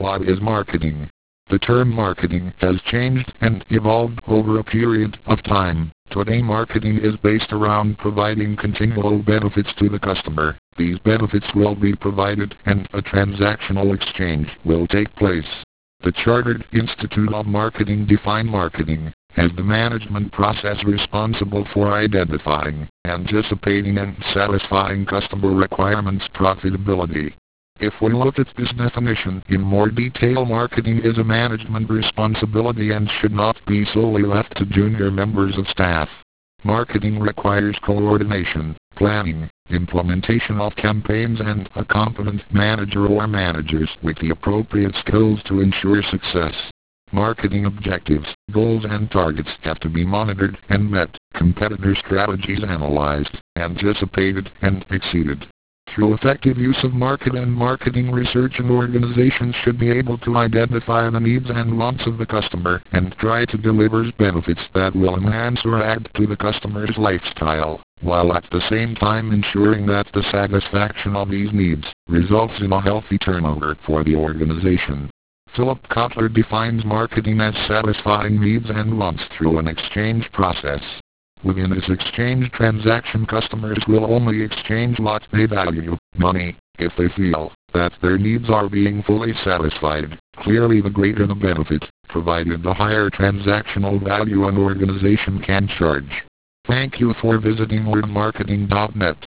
What is marketing? The term marketing has changed and evolved over a period of time. Today marketing is based around providing continual benefits to the customer. These benefits will be provided and a transactional exchange will take place. The Chartered Institute of Marketing defines marketing as the management process responsible for identifying, anticipating and satisfying customer requirements profitability. If we look at this definition in more detail, marketing is a management responsibility and should not be solely left to junior members of staff. Marketing requires coordination, planning, implementation of campaigns and a competent manager or managers with the appropriate skills to ensure success. Marketing objectives, goals and targets have to be monitored and met, competitor strategies analyzed, anticipated and exceeded. Through effective use of marketing research, an organization should be able to identify the needs and wants of the customer and try to deliver benefits that will enhance or add to the customer's lifestyle, while at the same time ensuring that the satisfaction of these needs results in a healthy turnover for the organization. Philip Kotler defines marketing as satisfying needs and wants through an exchange process. Within this exchange transaction, customers will only exchange what they value, money, if they feel that their needs are being fully satisfied. Clearly the greater the benefit, provided the higher transactional value an organization can charge. Thank you for visiting wordmarketing.net.